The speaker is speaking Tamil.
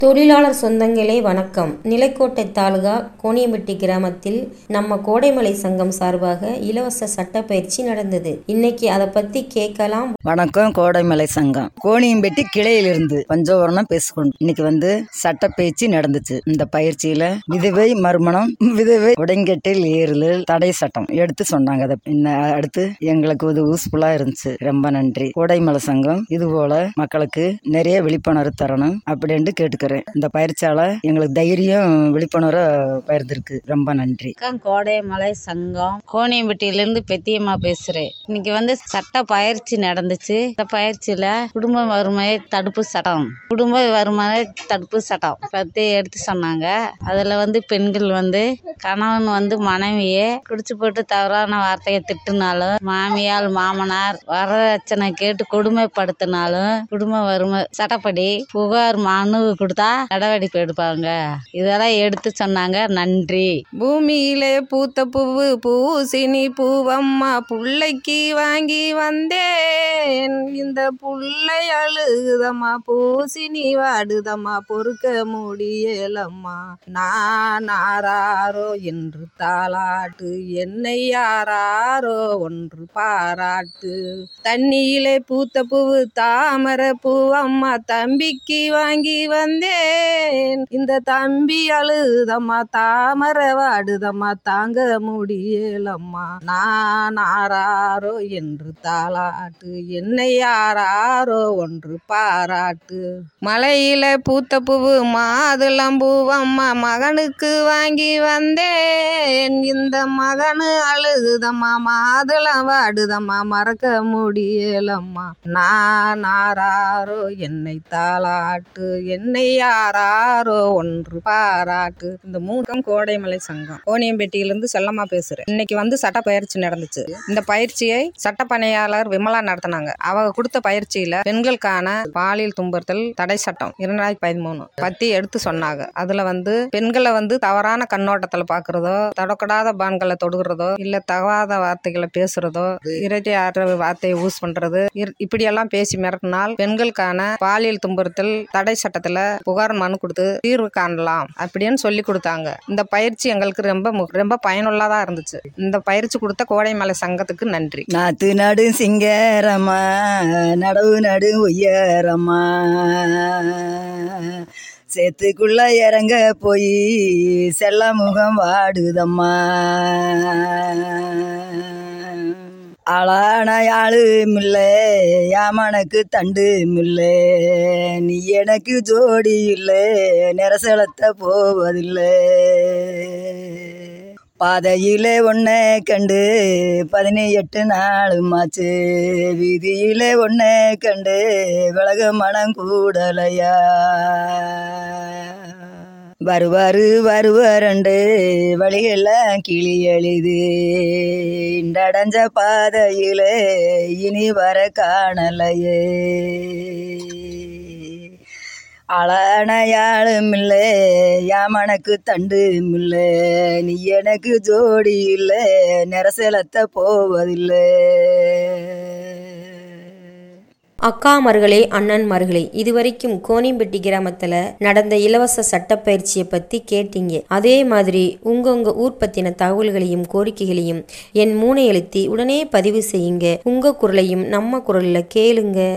தொழிலாளர் சொந்தங்களே வணக்கம். நிலக்கோட்டை தாலுகா கோணியம்பட்டி கிராமத்தில் நம்ம கோடைமலை சங்கம் சார்பாக இலவச சட்ட பயிற்சி நடந்தது. இன்னைக்கு அதை பத்தி கேட்கலாம். வணக்கம். கோடைமலை சங்கம் கோணியம்பட்டி கிளையிலிருந்து பஞ்சவரணம் பேசிக்கொண்டு இன்னைக்கு சட்ட பயிற்சி நடந்துச்சு. இந்த பயிற்சியில விதவை மறுமணம், விதவை உடங்கட்டில் ஏறுதல் தடை சட்டம் எடுத்து சொன்னாங்க. அதை அடுத்து எங்களுக்கு இது யூஸ்ஃபுல்லா இருந்துச்சு. ரொம்ப நன்றி. கோடைமலை சங்கம் இது போல மக்களுக்கு நிறைய விழிப்புணர்வு தரணும் அப்படின்னு கேட்டுக்கிறேன். இந்த பயிற்சியால எங்களுக்கு தைரியம் விழிப்புணர்வு பயிர்ந்திருக்கு. ரொம்ப நன்றி. கோடைமலை சங்கம் கோணியம்பட்டியிலிருந்து பெத்தியம்மா பேசுறேன். இன்னைக்கு சட்ட பயிற்சி நடந்துச்சு. இந்த பயிற்சியில குடும்ப வறுமை தடுப்பு சட்டம் பத்தி எடுத்து சொன்னாங்க. அதுல பெண்கள் கணவன் மனைவியை குடிச்சு போட்டு தவறான வார்த்தையை திட்டுனாலும், மாமியால் மாமனார் வரதட்சணை கேட்டு கொடுமைப்படுத்தினாலும் குடும்ப வறுமை சட்டப்படி புகார் மனு கொடுத்தா நடவடிக்கை எடுப்பாங்க. இதெல்லாம் எடுத்து சொன்னாங்க. நன்றி. பூமியிலே பூத்த பூவு பூசினி பூவம்மா புள்ளைக்கு வாங்கி வந்தேன். இந்த புள்ளை அழுகுதம்மா, பூசினி வாடுதம்மா, பொறுக்க முடியலம்மா. நான் ஆராரோ என்று தாளாட்டு, என்னை யாராரோ ஒன்று பாராட்டு. தண்ணியிலே பூத்த பூவு தாமரை பூவம்மா தம்பிக்கு வாங்கி வந்தேன். இந்த தம்பி அழுதம்மா, தாமரை வாடுதம்மா, தாங்க முடியலம்மா. நான் ஆராரோ என்று தாளாட்டு, என்னை யாராரோ ஒன்று பாராட்டு. மலையில பூத்த பூவு மாதுளம்பூவம்மா மகனுக்கு வாங்கி வந்தேன். இந்த மகனு அழுகுதம்மா, மாதுளம் வாடுதம்மா, மறக்க முடியலம்மா. நான் ஆராரோ என்னை தாளாட்டு, என்னை யாராரோ ஒன்று பாராட்டு. இந்த மூக்கம் கோடைமலை சங்கம் கோணியம்பட்டியிலிருந்து செல்லம்மா பேசுறேன். இன்னைக்கு சட்ட பயிற்சி நடந்துச்சு. இந்த பயிற்சியை சட்ட பணியாளர் விமலா நடத்தினாங்க. அவங்க கொடுத்த பயிற்சியில பெண்களுக்கான பாலியல் துன்புறுத்தல் தடை சட்டம் 2013 பத்தி எடுத்து சொன்னாங்க. அதுல பெண்களை தவறான கண்ணோட்டத்துல பாக்குறதோ, தொடக்கூடாத பான்களை தொடுகிறதோ, இல்ல தகாத வார்த்தைகளை பேசுறதோ, இரட்டை ஆற்ற வார்த்தையை யூஸ் பண்றது, இப்படி எல்லாம் பேசி மிரட்டினால் பெண்களுக்கான பாலியல் துன்புறுத்தல் தடை சட்டத்துல புகார் மனு கொடுத்து தீர்வு காணலாம் அப்படின்னு சொல்லி கொடுத்தாங்க. இந்த பயிற்சி எங்களுக்கு ரொம்ப பயனுள்ளதா இருந்துச்சு. இந்த பயிற்சி கொடுத்த கோடைமலை சங்கத்துக்கு நன்றி. நாத்து நடு சிங்கரமா, நடவு நடு உயரமா, சேத்துக்குள்ள இறங்க போய் செல்ல முகம் வாடுதம்மா. ஆளான யாழு மில்லை, யாமனுக்கு தண்டு மில்லை, நீ எனக்கு ஜோடி இல்லை, நெரசலத்த போவதில்லை. பாதையிலே ஒன்றை கண்டு 18 நாளுமாச்சு, வீதியிலே ஒன்றை கண்டு விலக மனம் கூடலையா. வருவாரண்டு வழியெல்லாம் கிளி எழுது, இண்டடைஞ்ச பாதையிலே இனி வர காணலையே. அழான யாழும் இல்லை, யாமனுக்கு தண்டு இல்லை, நீ எனக்கு ஜோடி இல்லை, நெரசலத்த போவதில்லை. அக்காமார்களே, அண்ணன்மார்களே, இதுவரைக்கும் கோணியம்பட்டி கிராமத்துல நடந்த இலவச சட்ட பயிற்சியை பத்தி கேட்டீங்க. அதே மாதிரி உங்க ஊர் பத்தின தகவல்களையும் கோரிக்கைகளையும் என் 3 எழுத்தி உடனே பதிவு செய்யுங்க. உங்க குரலையும் நம்ம குரல்ல கேளுங்க.